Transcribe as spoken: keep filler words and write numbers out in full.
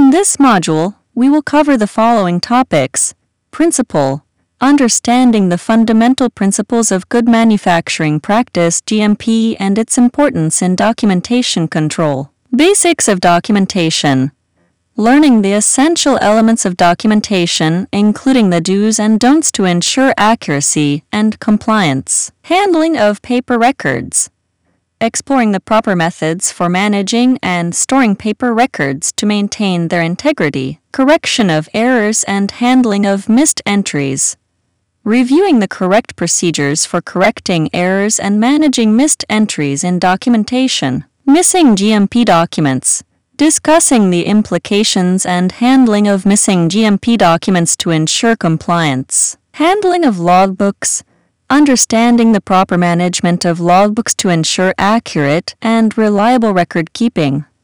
In this module, we will cover the following topics. Principle: understanding the fundamental principles of good manufacturing practice G M P and its importance in documentation control. Basics of documentation: learning the essential elements of documentation, including the do's and don'ts to ensure accuracy and compliance. Handling of paper records: exploring the proper methods for managing and storing paper records to maintain their integrity. Correction of errors and handling of missed entries: reviewing the correct procedures for correcting errors and managing missed entries in documentation. Missing G M P documents: discussing the implications and handling of missing G M P documents to ensure compliance. Handling of logbooks: understanding the proper management of logbooks to ensure accurate and reliable record keeping.